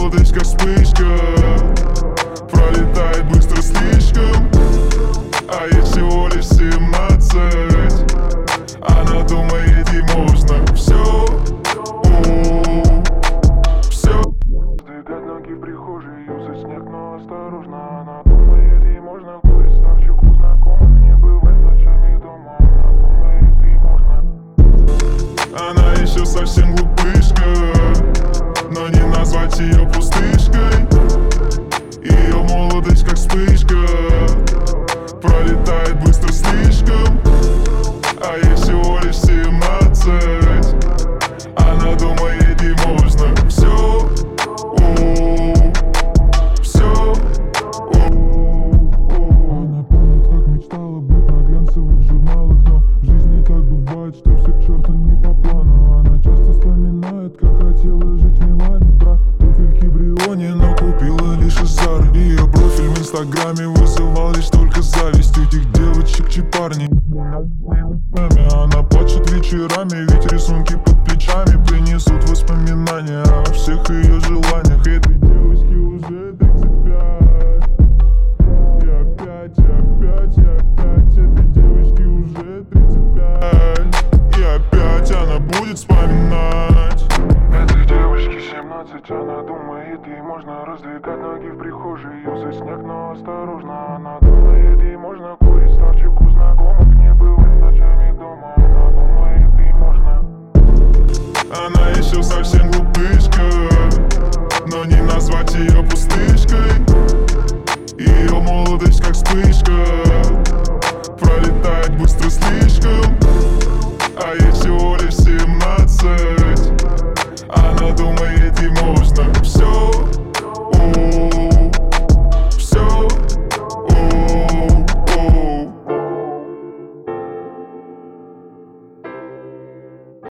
молодость как вспышка, пролетает быстро слишком. А ей всего лишь 17. Она думает, ей можно все. Все. Сдвигать ноги в прихожей, юзать снег, но осторожно. Она думает, ей можно курить ставчик у знакомых. Не бывать ночами дома. Она думает, ей можно. Она еще совсем глупышка, но не назвать ее пустышкой. Ее молодость как вспышка, пролетает быстро слишком. А ей всего лишь 17. Она думает, ей можно все. Все. Она помнит, как мечтала быть на глянцевых журналах, но в жизни так бывает, что все к черту не по плану. Она часто вспоминает, как хотела жить в Милане, про туфельки Бриони, но купила лишь из Зары. Ее профиль в инстаграме вызывал лишь только зависть у этих девочек, чьи парни. Она плачет вечерами, ведь рисунки под плечами принесут воспоминания о всех ее желаниях. Этой девочке уже 35. И опять этой девочке уже 35. И опять она будет вспоминать. Этой девочке 17. Она думает, ей можно раздвигать ноги в прихожей, юзать снег, но осторожно. Она думает, ей можно курить ставчик у знакомых. Не бывать ночами дома. Она думает, ей можно. Она еще совсем глупышка, но не назвать ее пустышкой. Ее молодость как вспышка, пролетает быстро слишком. А ей всего лишь 17. Она думает, ей можно все.